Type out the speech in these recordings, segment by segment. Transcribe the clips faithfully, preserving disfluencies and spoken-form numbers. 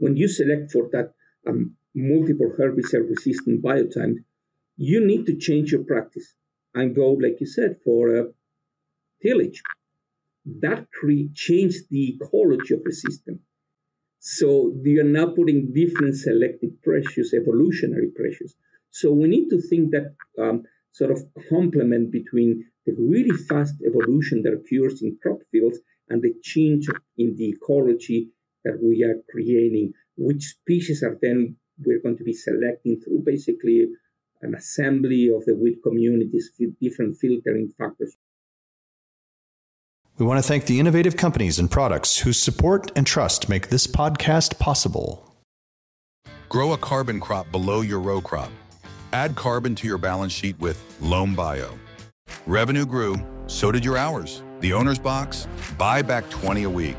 when you select for that um, multiple herbicide-resistant biotype, you need to change your practice and go, like you said, for a tillage. That cre- changed the ecology of the system. So you're now putting different selective pressures, evolutionary pressures. So we need to think that um, sort of complement between the really fast evolution that occurs in crop fields and the change in the ecology that we are creating, which species are then we're going to be selecting through basically an assembly of the weed communities, different filtering factors. We want to thank the innovative companies and products whose support and trust make this podcast possible. Grow a carbon crop below your row crop. Add carbon to your balance sheet with Loam Bio. Revenue grew, so did your hours. The owner's box, buy back twenty a week.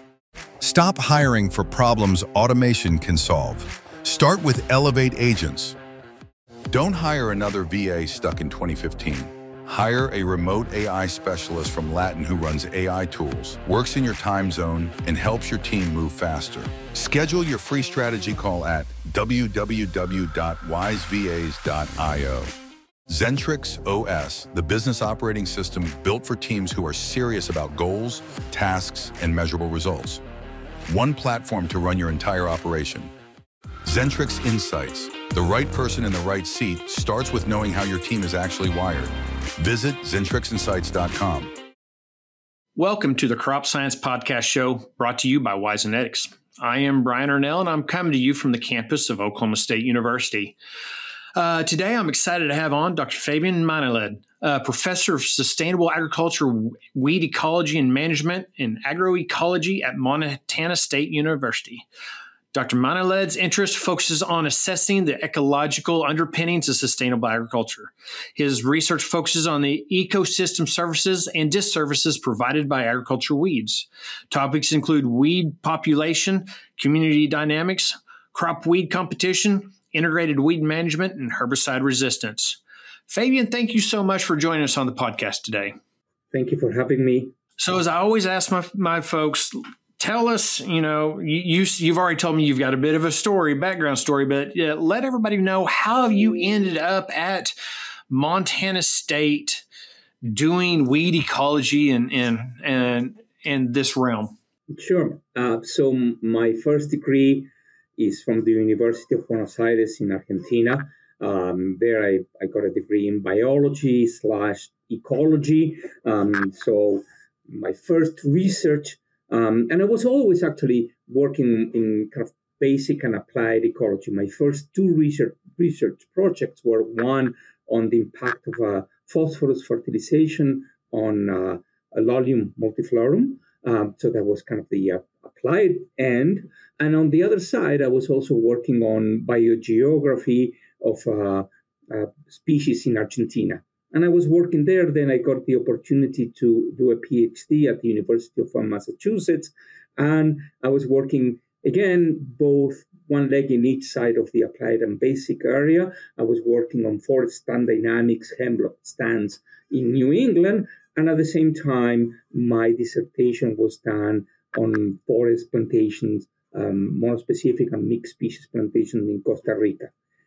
Stop hiring for problems automation can solve. Start with Elevate Agents. Don't hire another V A stuck in twenty fifteen. Hire a remote A I specialist from Latin who runs A I tools, works in your time zone, and helps your team move faster. Schedule your free strategy call at w w w dot wise v a s dot i o. Zentrix O S, the business operating system built for teams who are serious about goals, tasks, and measurable results. One platform to run your entire operation. Zentrix Insights, the right person in the right seat, starts with knowing how your team is actually wired. Visit zentrix insights dot com. Welcome to the Crop Science Podcast Show, brought to you by WiseNetics. I am Brian Arnell, and I'm coming to you from the campus of Oklahoma State University. Uh, today, I'm excited to have on Doctor Fabian Maniled, uh, professor of sustainable agriculture, weed ecology and management, and agroecology at Montana State University. Doctor Maniled's interest focuses on assessing the ecological underpinnings of sustainable agriculture. His research focuses on the ecosystem services and disservices provided by agriculture weeds. Topics include weed population, community dynamics, crop weed competition, integrated weed management, and herbicide resistance. Fabian, thank you so much for joining us on the podcast today. Thank you for having me. So as I always ask my, my folks, tell us, you know, you, you, you've already told me you've got a bit of a story, background story, but uh, let everybody know how you ended up at Montana State doing weed ecology and and and in this realm. Sure. Uh, so my first degree is from the University of Buenos Aires in Argentina. Um, there I, I got a degree in biology slash ecology. Um, so my first research Um, and I was always actually working in kind of basic and applied ecology. My first two research research projects were one on the impact of uh, phosphorus fertilization on uh, Allium multiflorum. Um, so that was kind of the uh, applied end. And on the other side, I was also working on biogeography of uh, uh, species in Argentina. And I was working there. Then I got the opportunity to do a PhD at the University of Massachusetts. And I was working, again, both one leg in each side of the applied and basic area. I was working on forest stand dynamics, hemlock stands in New England. And at the same time, my dissertation was done on forest plantations, um, more specific and mixed species plantations in Costa Rica.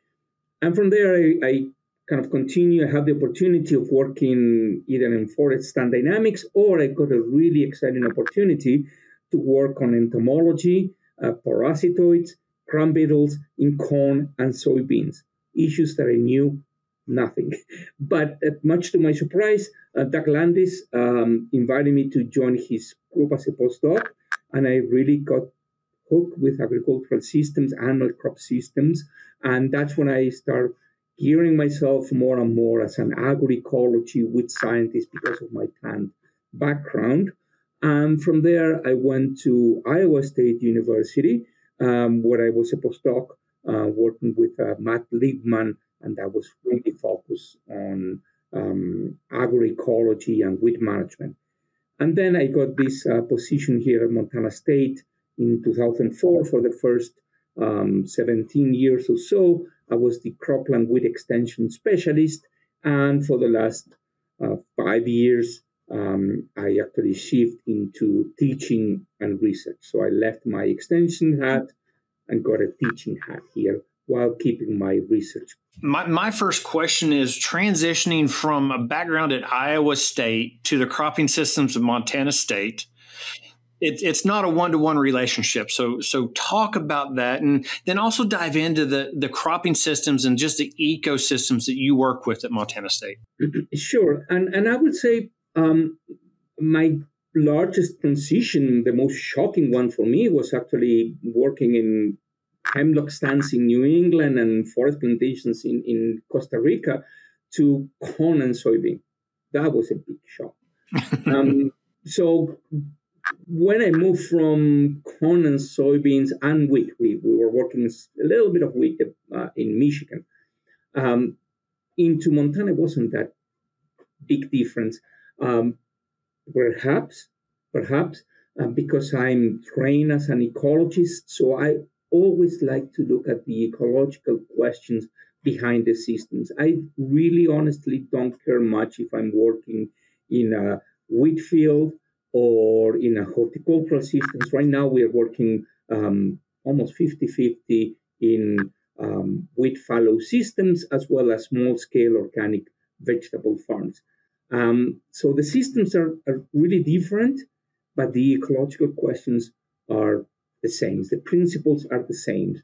And from there, I, I kind of continue. I have the opportunity of working either in forest stand dynamics, or I got a really exciting opportunity to work on entomology, uh, parasitoids, crumb beetles in corn and soybeans, issues that I knew nothing. But uh, much to my surprise, uh, Doug Landis um, invited me to join his group as a postdoc, and I really got hooked with agricultural systems, animal crop systems, and that's when I started gearing myself more and more as an agroecology weed scientist because of my plant background. And from there, I went to Iowa State University, um, where I was a postdoc uh, working with uh, Matt Liebman, and that was really focused on um, agroecology and weed management. And then I got this uh, position here at Montana State in two thousand four for the first um, seventeen years or so. I was the cropland weed extension specialist, and for the last uh, five years, um, I actually shifted into teaching and research. So I left my extension hat and got a teaching hat here while keeping my research. My, my first question is transitioning from a background at Iowa State to the cropping systems of Montana State. It, it's not a one-to-one relationship. So so talk about that, and then also dive into the, the cropping systems and just the ecosystems that you work with at Montana State. Sure. And, and I would say um, my largest transition, the most shocking one for me, was actually working in hemlock stands in New England and forest plantations in, in Costa Rica to corn and soybean. That was a big shock. um, so when I moved from corn and soybeans and wheat, we, we were working a little bit of wheat uh, in Michigan, um, into Montana, wasn't that big difference. Um, perhaps, perhaps uh, because I'm trained as an ecologist, so I always like to look at the ecological questions behind the systems. I really honestly don't care much if I'm working in a wheat field or in a horticultural systems. Right now, we are working um, almost fifty-fifty in um, wheat fallow systems as well as small-scale organic vegetable farms. Um, so the systems are, are really different, but the ecological questions are the same. The principles are the same.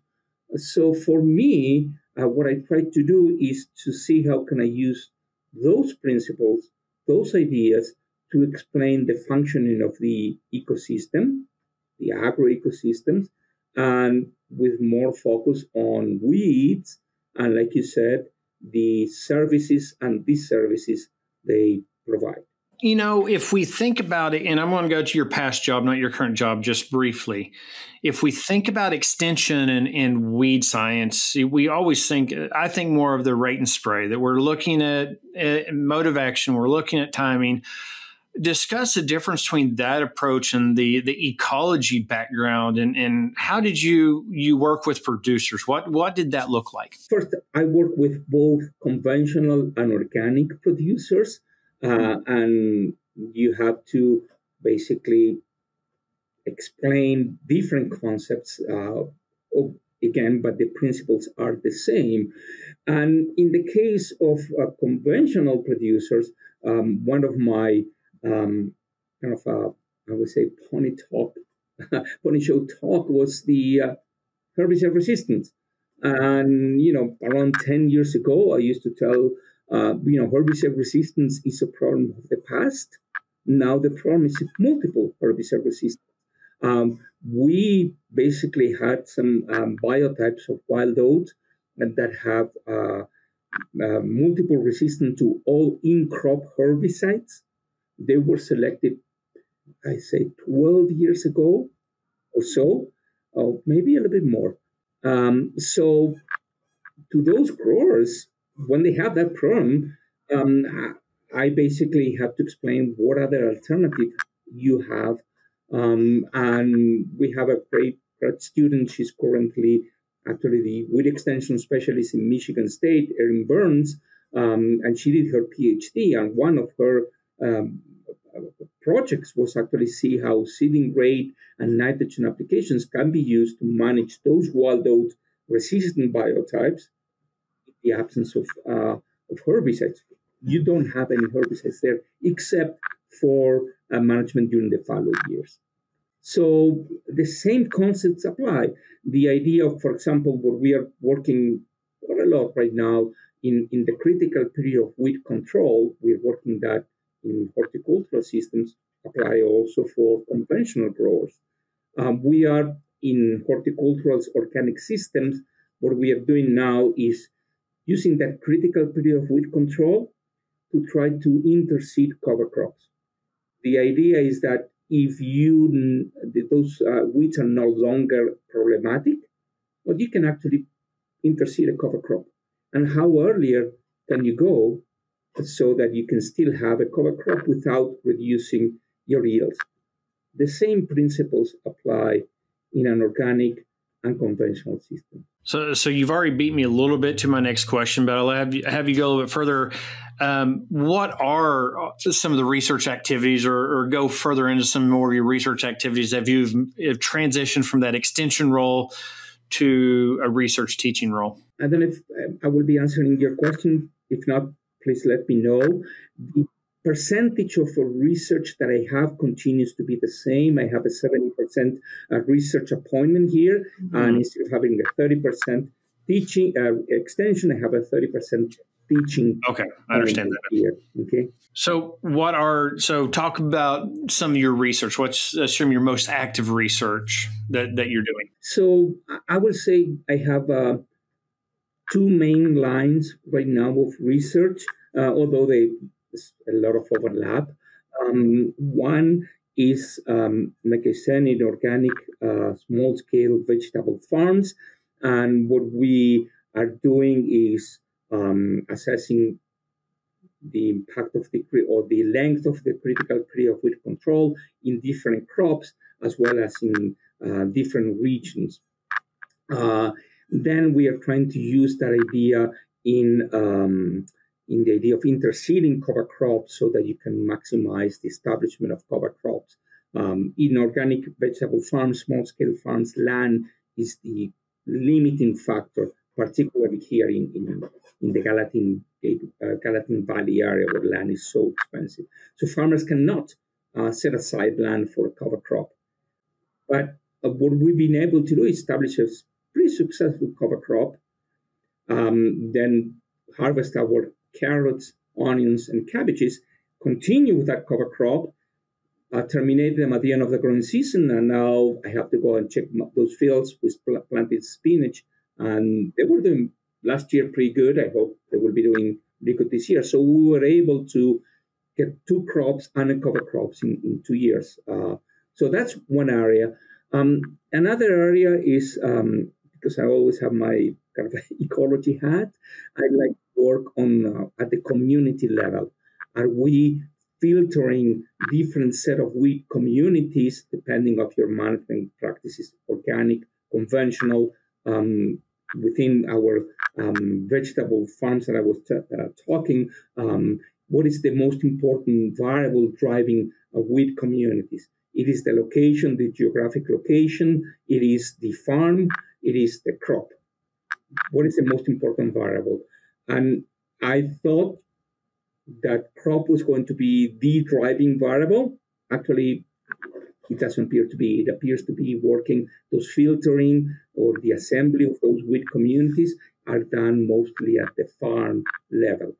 So for me, uh, what I try to do is to see how can I use those principles, those ideas, to explain the functioning of the ecosystem, the agroecosystems, and with more focus on weeds, and like you said, the services and disservices they provide. You know, if we think about it, and I'm going to go to your past job, not your current job, just briefly. If we think about extension and, and weed science, we always think, I think more of the rate and spray, that we're looking at, at mode of action, we're looking at timing. Discuss the difference between that approach and the, the ecology background, and, and how did you you work with producers? What what did that look like? First, I work with both conventional and organic producers, uh, and you have to basically explain different concepts, uh, of, again, but the principles are the same. And in the case of uh, conventional producers, um, one of my Um, kind of a, I would say, pony talk, pony show talk was the uh, herbicide resistance. And, you know, around ten years ago, I used to tell, uh, you know, herbicide resistance is a problem of the past. Now the problem is multiple herbicide resistance. Um, we basically had some um, biotypes of wild oats that have uh, uh, multiple resistance to all in-crop herbicides. They were selected, I say, twelve years ago or so, or maybe a little bit more. Um, so to those growers, when they have that problem, um, I basically have to explain what other alternative you have. Um, and we have a great, great student. She's currently actually the weed extension specialist in Michigan State, Erin Burns, um, and she did her PhD. And one of her um, projects was actually see how seeding rate and nitrogen applications can be used to manage those wild oat resistant biotypes in the absence of, uh, of herbicides. You don't have any herbicides there except for uh, management during the fallow years. So the same concepts apply. The idea of, for example, what we are working a lot right now in, in the critical period of weed control, we're working that in horticultural systems, apply also for conventional growers. Um, we are in horticultural organic systems. What we are doing now is using that critical period of weed control to try to interseed cover crops. The idea is that if you those uh, weeds are no longer problematic, well, you can actually interseed a cover crop. And how earlier can you go so that you can still have a cover crop without reducing your yields? The same principles apply in an organic and conventional system. So, so you've already beat me a little bit to my next question, but I'll have you, have you go a little bit further. Um, what are some of the research activities, or, or go further into some more of your research activities? Have you have transitioned from that extension role to a research teaching role? I don't know if um, I will be answering your question. If not, please let me know. The percentage of research that I have continues to be the same. I have a seventy percent uh, research appointment here, mm-hmm. and instead of having a thirty percent teaching uh, extension, I have a thirty percent teaching. Okay, I understand that. Here. Okay. So, what are so? Talk about some of your research. What's uh, some of your most active research that, that you're doing? So, I will say I have uh, two main lines right now of research, uh, although they there's a lot of overlap. Um, one is, um, like I said, in organic uh, small-scale vegetable farms, and what we are doing is um, assessing the impact of the or the length of the critical period of weed control in different crops as well as in uh, different regions. Uh, then we are trying to use that idea in um, in the idea of interseeding cover crops so that you can maximize the establishment of cover crops. Um, in organic vegetable farms, small-scale farms, land is the limiting factor, particularly here in, in, in the Gallatin, uh, Gallatin Valley area where land is so expensive. So farmers cannot uh, set aside land for a cover crop. But uh, what we've been able to do is establish a pretty successful cover crop, um, then harvest our carrots, onions, and cabbages, continue with that cover crop, uh, terminate them at the end of the growing season, and now I have to go and check those fields with planted spinach. And they were doing last year pretty good. I hope they will be doing pretty good this year. So we were able to get two crops and cover crops in, in two years. Uh, so that's one area. Um, another area is, um, because I always have my kind of ecology hat, I like to work on uh, at the community level. Are we filtering different set of weed communities depending of your management practices, organic, conventional, um, within our um, vegetable farms that I was t- uh, talking, um, what is the most important variable driving uh, weed communities? It is the location, the geographic location, it is the farm, it is the crop. What is the most important variable? And I thought that crop was going to be the driving variable. Actually, it doesn't appear to be. It appears to be working. Those filtering or the assembly of those weed communities are done mostly at the farm level.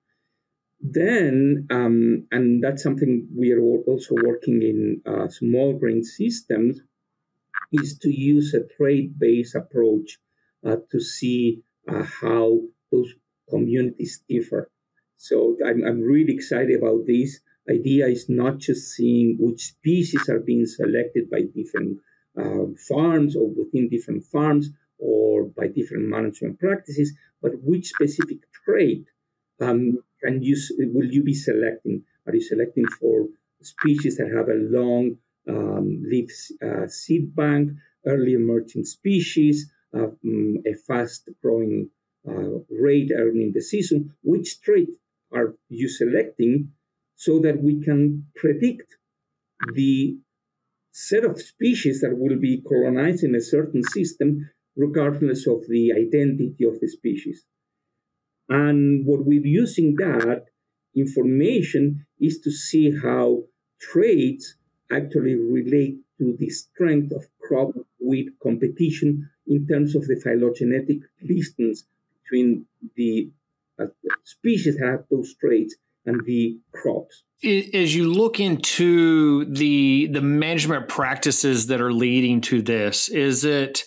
Then, um, and that's something we are also working in uh, small grain systems, is to use a trait-based approach uh, to see uh, how those communities differ. So I'm, I'm really excited about this. Idea is not just seeing which species are being selected by different uh, farms or within different farms or by different management practices, but which specific trait um, can you, will you be selecting? Are you selecting for species that have a long um, leaf uh, seed bank, early emerging species, uh, um, a fast-growing uh, rate early in the season? Which trait are you selecting so that we can predict the set of species that will be colonized in a certain system, regardless of the identity of the species? And what we're using that information is to see how traits actually relate to the strength of crop weed competition in terms of the phylogenetic distance between the uh, species that have those traits and the crops. As you look into the the management practices that are leading to this, is it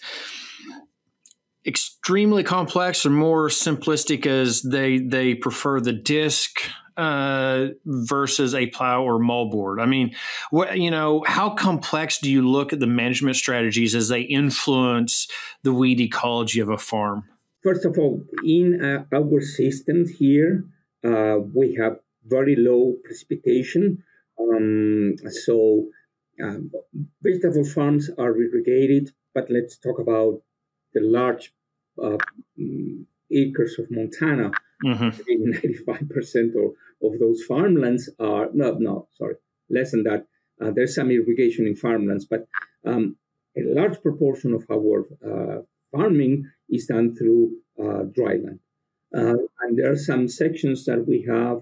extremely complex or more simplistic as they they prefer the disc uh, versus a plow or moldboard? I mean, what, you know, how complex do you look at the management strategies as they influence the weed ecology of a farm? First of all, in uh, our systems here, uh, we have very low precipitation. Um, so um, vegetable farms are irrigated, but let's talk about the large uh, acres of Montana. Mm-hmm. ninety-five percent of, of those farmlands are, no, no, sorry, less than that. Uh, there's some irrigation in farmlands, but um, a large proportion of our uh, farming is done through uh, dryland. Uh, and there are some sections that we have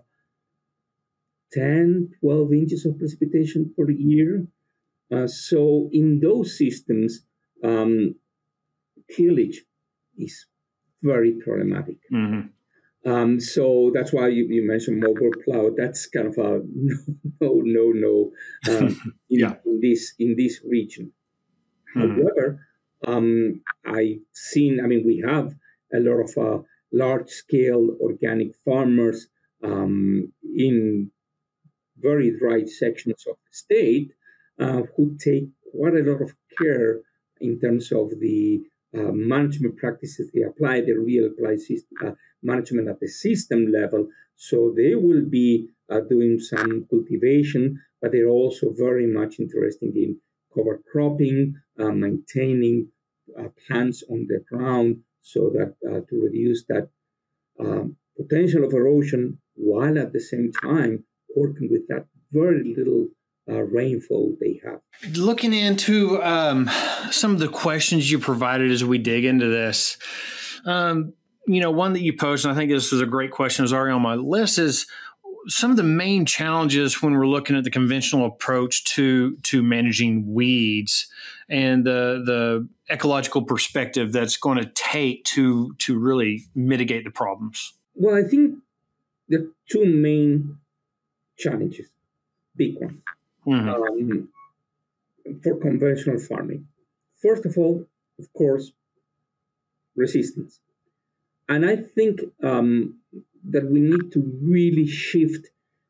ten, twelve inches of precipitation per year. Uh, so in those systems, um, tillage is very problematic. Mm-hmm. Um, so that's why you, you mentioned mobile plow. That's kind of a no, no, no, no um, in, yeah. in this in this region. Mm-hmm. However, um, I've seen. I mean, we have a lot of uh, large-scale organic farmers um, in very dry sections of the state uh, who take quite a lot of care in terms of the uh, management practices they apply, the real apply system, uh, management at the system level. So they will be uh, doing some cultivation, but they're also very much interested in cover cropping, uh, maintaining uh, plants on the ground so that uh, to reduce that um, potential of erosion while at the same time working with that very little uh, rainfall they have. Looking into um, some of the questions you provided as we dig into this, um, you know, one that you posed, and I think this is a great question, is already on my list, is some of the main challenges when we're looking at the conventional approach to to managing weeds and the the ecological perspective that's going to take to to really mitigate the problems. Well, I think the two main challenges, big ones, mm-hmm. um, for conventional farming. First of all, of course, resistance. And I think um, that we need to really shift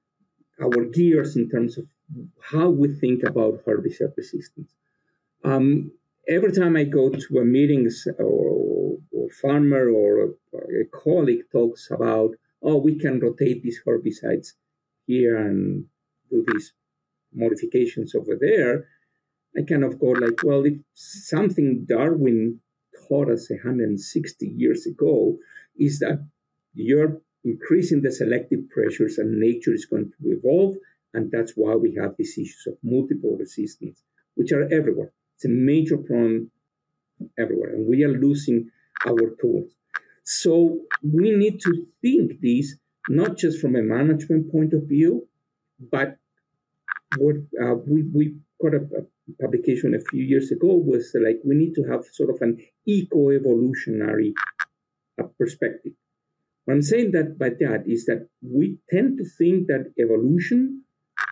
our gears in terms of how we think about herbicide resistance. Um, every time I go to a meeting or, or farmer or a, a colleague talks about, oh, we can rotate these herbicides here and do these modifications over there, I kind of go like, well, it's something Darwin taught us one hundred sixty years ago, is that you're increasing the selective pressures and nature is going to evolve, and that's why we have these issues of multiple resistance, which are everywhere. It's a major problem everywhere, and we are losing our tools. So we need to think these not just from a management point of view, but what uh, we, we got a, a publication a few years ago was like we need to have sort of an eco-evolutionary uh, perspective. What I'm saying that by that is that we tend to think that evolution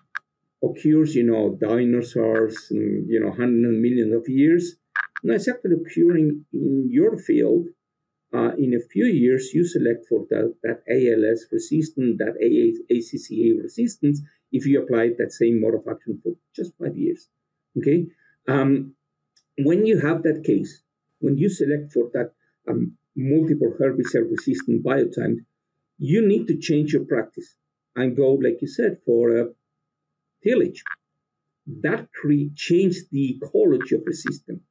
occurs, you know, dinosaurs, and, you know, hundreds of millions of years. No, it's actually occurring in your field. Uh, in a few years, you select for that, that A L S resistance, that A C C A resistance, if you apply that same mode of action for just five years. Okay? Um, when you have that case, when you select for that um, multiple herbicide-resistant biotypes, you need to change your practice and go, like you said, for uh, tillage. That cre- changed the ecology of the system.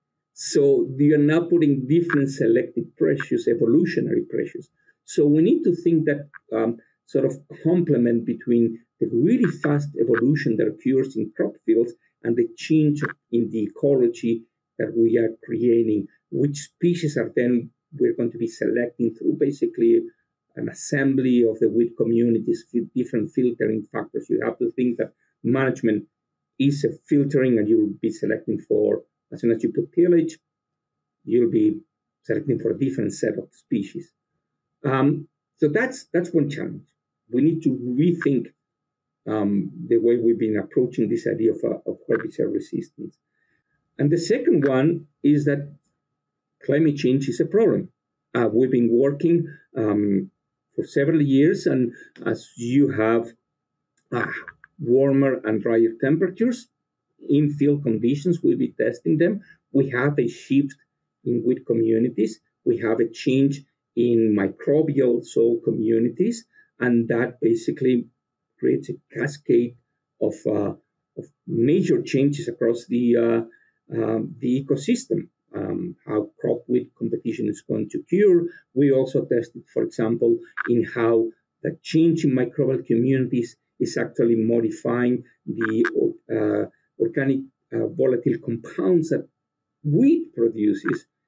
So you're now putting different selective pressures, evolutionary pressures. So we need to think that um, sort of complement between the really fast evolution that occurs in crop fields and the change in the ecology that we are creating, which species are then we're going to be selecting through basically an assembly of the weed communities, different filtering factors. You have to think that management is a filtering, and you'll be selecting for, as soon as you put tillage, you'll be selecting for a different set of species. Um, so that's that's one challenge. We need to rethink um, the way we've been approaching this idea of, uh, of herbicide resistance. And the second one is that climate change is a problem. Uh, we've been working um, for several years, and as you have uh, warmer and drier temperatures, in field conditions, we'll be testing them. We have a shift in weed communities. We have a change in microbial soil communities, and that basically creates a cascade of, uh, of major changes across the uh, um, the ecosystem. Um, how crop weed competition is going to occur. We also tested, for example, in how the change in microbial communities is actually modifying the uh, organic uh, volatile compounds that wheat produces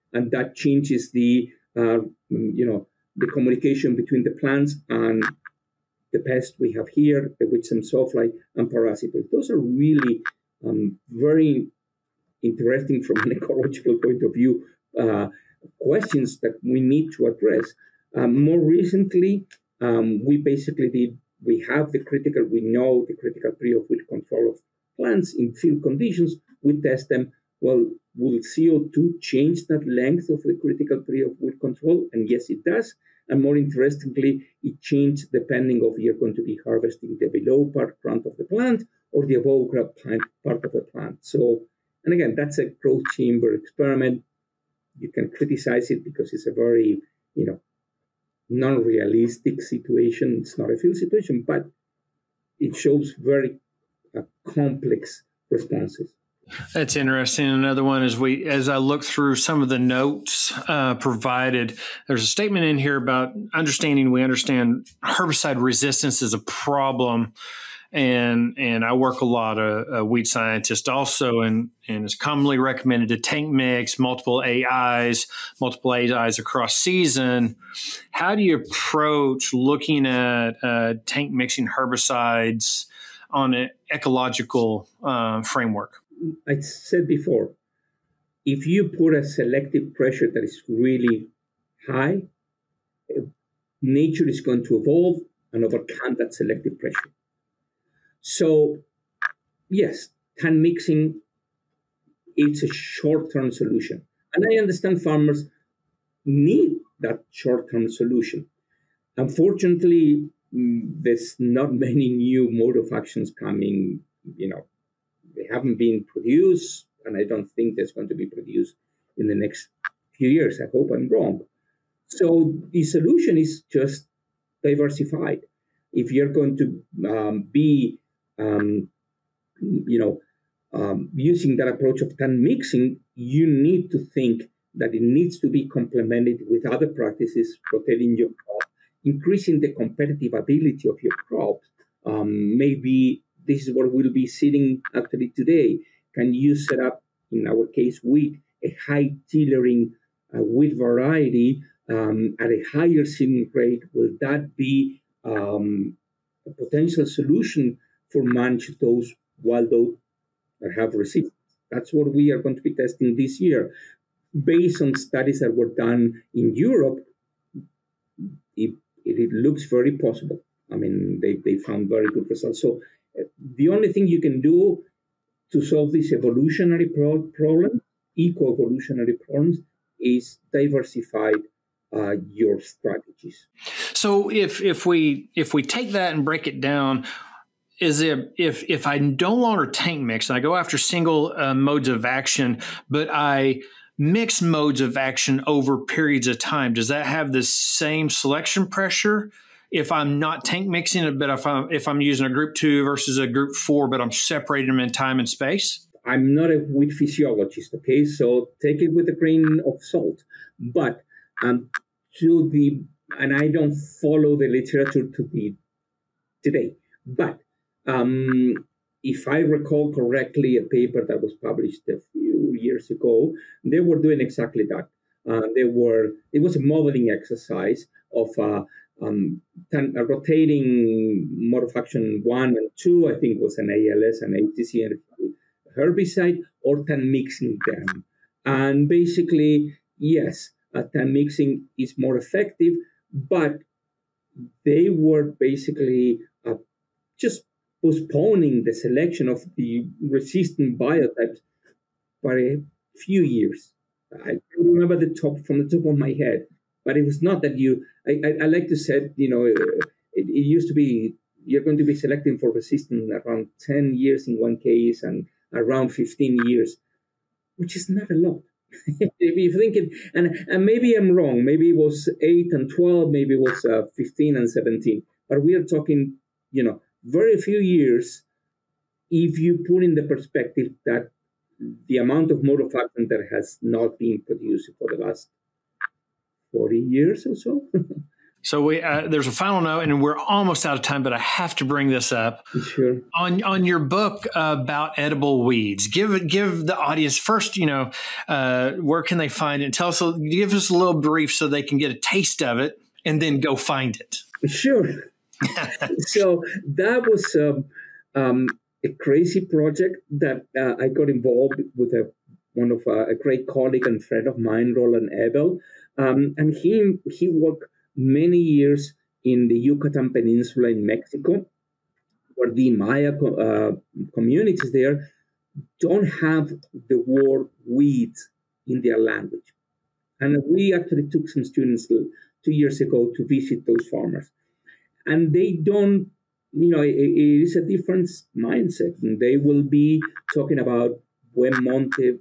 and that changes the, uh, you know, the communication between the plants and the pest we have here, the Whitsome sawfly and parasitoid. Those are really um, very interesting from an ecological point of view, uh, questions that we need to address. Um, more recently, um, we basically did, we have the critical, we know the critical period of weed control of plants in field conditions. We test them. Well, will C O two change that length of the critical period of weed control? And yes, it does. And more interestingly, it changed depending if you're going to be harvesting the below part plant of the plant or the above plant part of the plant. So, and again, that's a growth chamber experiment. You can criticize it because it's a very, you know, non-realistic situation. It's not a field situation, but it shows very uh, complex responses. That's interesting. Another one is we, as I look through some of the notes uh, provided, there's a statement in here about understanding. We understand herbicide resistance is a problem, and and I work a lot of uh, weed scientist also, and and it's commonly recommended to tank mix multiple A Is, multiple A Is across season. How do you approach looking at uh, tank mixing herbicides on an ecological uh, framework? I said before, if you put a selective pressure that is really high, nature is going to evolve and overcome that selective pressure. So, yes, tank mixing, it's a short-term solution. And I understand farmers need that short-term solution. Unfortunately, there's not many new mode of actions coming, you know, they haven't been produced, and I don't think there's going to be produced in the next few years. I hope I'm wrong. So the solution is just diversified. If you're going to um, be, um, you know, um, using that approach of tank mixing, you need to think that it needs to be complemented with other practices, rotating your crop, increasing the competitive ability of your crop. Um, maybe this is what we'll be seeing actually today. Can you set up, in our case, wheat, a high tillering uh, wheat variety um, at a higher seeding rate? Will that be um, a potential solution for manage those wild oats that have resistance? That's what we are going to be testing this year. Based on studies that were done in Europe, it, it looks very possible. I mean, they, they found very good results. So the only thing you can do to solve this evolutionary pro- problem, eco-evolutionary problems, is diversify uh, your strategies. So if if we if we take that and break it down, is it if if I no longer tank mix and I go after single uh, modes of action, but I mix modes of action over periods of time, does that have the same selection pressure? If I'm not tank mixing it, but if I'm, if I'm using a group two versus a group four, but I'm separating them in time and space? I'm not a wheat physiologist, okay? So take it with a grain of salt. But um, to the, and I don't follow the literature to the today, but um, if I recall correctly, a paper that was published a few years ago, they were doing exactly that. Uh, they were, it was a modeling exercise of uh, Um, ten, uh, rotating mode of action one and two, I think was an A L S and A T C herbicide, or tank mixing them. And basically, yes, uh, tank mixing is more effective, but they were basically uh, just postponing the selection of the resistant biotypes by a few years. I don't remember the top from the top of my head. But it was not that you, I, I, I like to say, you know, it, it used to be, you're going to be selecting for resistance around ten years in one case and around fifteen years, which is not a lot. If you think it, and, and maybe I'm wrong, maybe it was eight and twelve, maybe it was uh, fifteen and seventeen. But we are talking, you know, very few years if you put in the perspective that the amount of mode of action that has not been produced for the last forty years or so. So we uh, there's a final note, and we're almost out of time, but I have to bring this up. Sure. On on your book about edible weeds, give give the audience first, you know, uh, where can they find it? Tell us, give us a little brief so they can get a taste of it, and then go find it. Sure. So that was um, um, a crazy project that uh, I got involved with a one of uh, a great colleague and friend of mine, Roland Ebel, um, and he he worked many years in the Yucatan Peninsula in Mexico, where the Maya uh, communities there don't have the word weeds in their language. And we actually took some students two years ago to visit those farmers. And they don't, you know, it, it is a different mindset. And they will be talking about buen monte,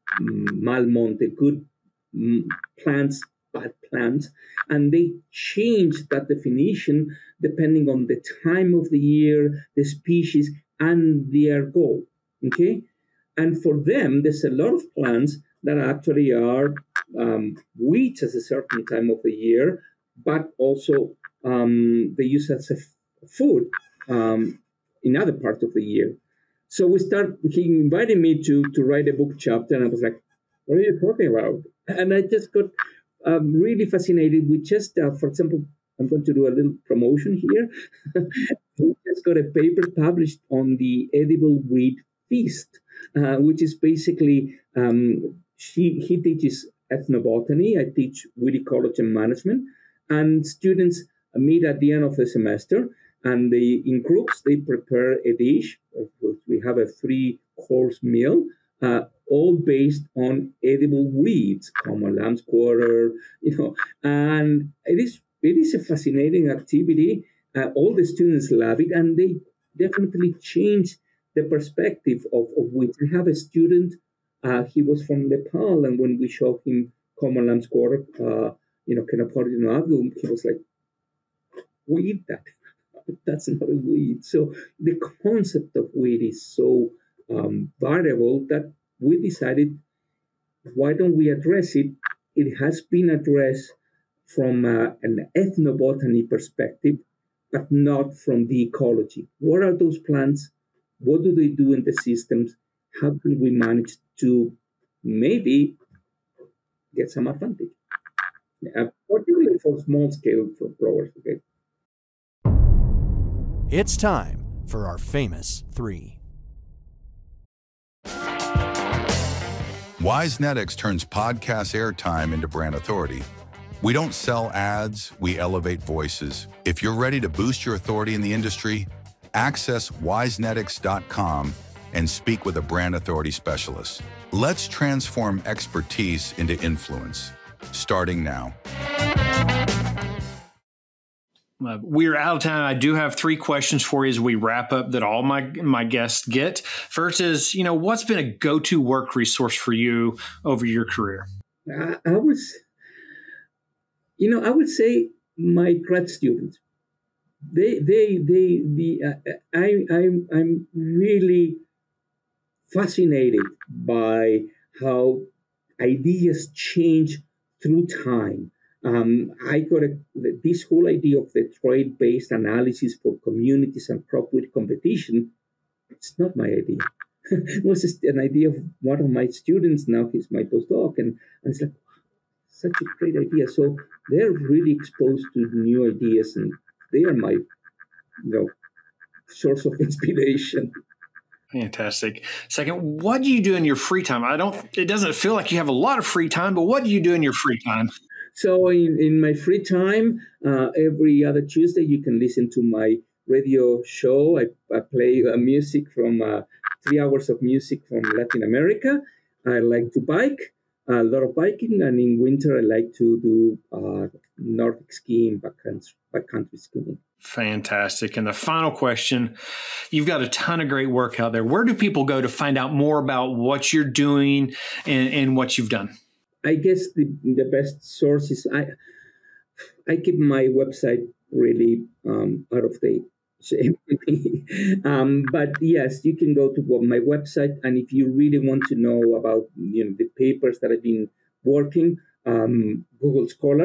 mal monte, good plants, bad plants, and they change that definition depending on the time of the year, the species, and their goal, okay? And for them, there's a lot of plants that actually are um, weeds at a certain time of the year, but also um, they use as a f- food um, in other parts of the year. So we start, he invited me to, to write a book chapter, and I was like, what are you talking about? And I just got Um, really fascinated. We just, uh, for example, I'm going to do a little promotion here. We just got a paper published on the edible weed feast, uh, which is basically, um, she, he teaches ethnobotany, I teach weed ecology and management, and students meet at the end of the semester, and they, in groups, they prepare a dish. We have a three-course meal, uh, all based on edible weeds, common lamb's quarter, you know, and it is it is a fascinating activity. Uh, all the students love it, and they definitely change the perspective of, of weeds. I have a student, uh, he was from Nepal, and when we showed him common lamb's quarter, uh, you know, Chenopodium agum, he was like, we eat that. That's not a weed. So the concept of weed is so um, variable that we decided, why don't we address it? It has been addressed from uh, an ethnobotany perspective, but not from the ecology. What are those plants? What do they do in the systems? How can we manage to maybe get some advantage? Uh, particularly for small-scale growers, okay? It's time for our famous three. WiseNetics turns podcast airtime into brand authority. We don't sell ads, we elevate voices. If you're ready to boost your authority in the industry, access wisenetics dot com and speak with a brand authority specialist. Let's transform expertise into influence, starting now. Uh, we're out of time. I do have three questions for you as we wrap up that all my my guests get. First is, you know, what's been a go-to work resource for you over your career? I, I was, you know, I would say my grad students. They, they, they, the uh, I, I'm, I'm really fascinated by how ideas change through time. Um, I got a, this whole idea of the trade-based analysis for communities and crop weed competition. It's not my idea. It was just an idea of one of my students. Now he's my postdoc, and, and it's like, such a great idea. So they're really exposed to new ideas, and they are my, you know, source of inspiration. Fantastic. Second, what do you do in your free time? I don't. It doesn't feel like you have a lot of free time, but what do you do in your free time? So in, in my free time, uh, every other Tuesday, you can listen to my radio show. I, I play uh, music from uh, three hours of music from Latin America. I like to bike, a lot of biking, and in winter, I like to do uh, Nordic skiing, backcountry, backcountry skiing. Fantastic. And the final question, you've got a ton of great work out there. Where do people go to find out more about what you're doing and, and what you've done? I guess the, the best source is, I, I keep my website really um, out of date. um, but yes, you can go to my website, and if you really want to know about, you know, the papers that I've been working, um, Google Scholar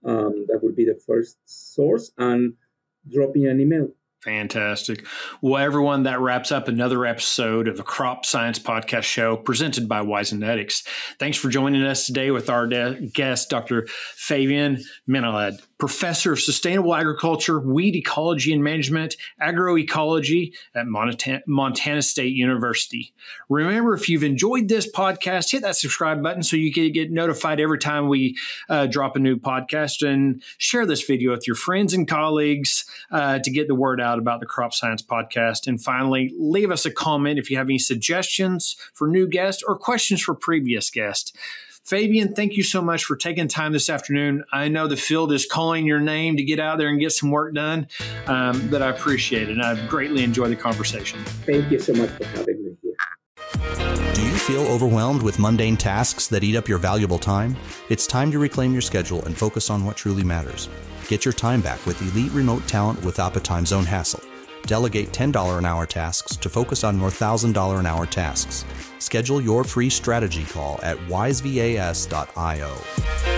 Um, that would be the first source, and drop me an email. Fantastic. Well, everyone, that wraps up another episode of the Crop Science Podcast Show presented by WiseNetics. Thanks for joining us today with our de- guest, Doctor Fabian Meneled, Professor of Sustainable Agriculture, Weed Ecology and Management, Agroecology at Montana, Montana State University. Remember, if you've enjoyed this podcast, hit that subscribe button so you can get notified every time we uh, drop a new podcast, and share this video with your friends and colleagues uh, to get the word out about the Crop Science Podcast. And finally, leave us a comment if you have any suggestions for new guests or questions for previous guests. Fabian, thank you so much for taking time this afternoon. I know the field is calling your name to get out there and get some work done, um, but I appreciate it, and I've greatly enjoyed the conversation. Thank you so much for having me here. Do you feel overwhelmed with mundane tasks that eat up your valuable time? It's time to reclaim your schedule and focus on what truly matters. Get your time back with elite remote talent without a time zone hassle. Delegate ten dollars an hour tasks to focus on more one thousand dollars an hour tasks. Schedule your free strategy call at wise vas dot io.